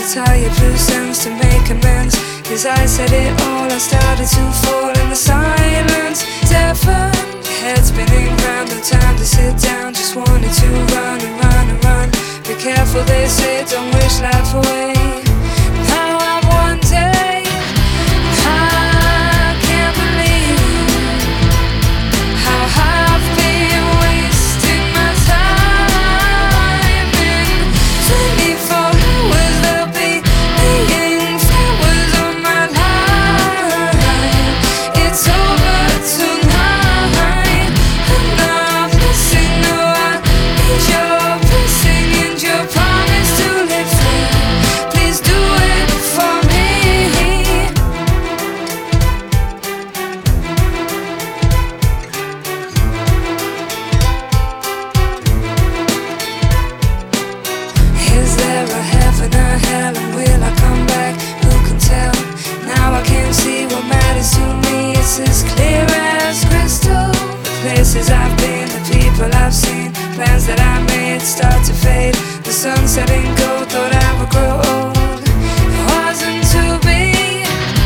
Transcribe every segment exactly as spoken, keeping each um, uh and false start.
tired loose ends to make amends. As I said it all, I started to fall in the silence. Seven heads spinning round, no time to sit down. Just wanted to run and run and run. Be careful, they say, don't wish life away. Now I'm one day, I can't believe how I've been wasting my time. In twenty-four hours there'll be laying flowers on my life. It's over tonight, and I'm missing. No, I need your blessing and your promise to live free. Please do it for me. Is there a heaven or hell, and will I come back? Who can tell? Now I can see what matters to me. It's as clear as crystal. The places I've been, the people I've seen, plans that I made start to fade. The sun setting gold, thought I would grow old. It wasn't to be.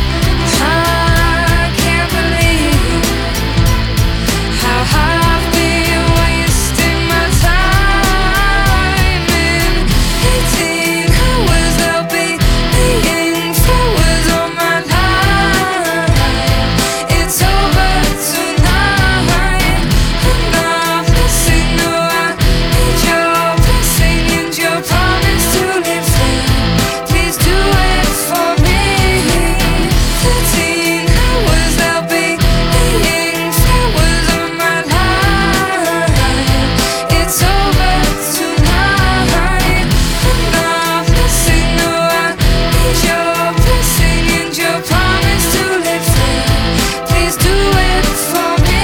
I can't believe how I've been wasting my time. In eighteen hours there'll be laying flowers on my life. It's over tonight, and I'm missing. No, I need your blessing and your promise to live free. Please do it for me. Thirteen hours there'll be laying flowers on my life. It's over tonight, and I'm missing. No, I need your blessing and your promise to live free. Please do it for me.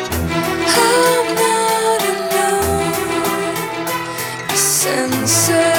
I'm not alone. A sense of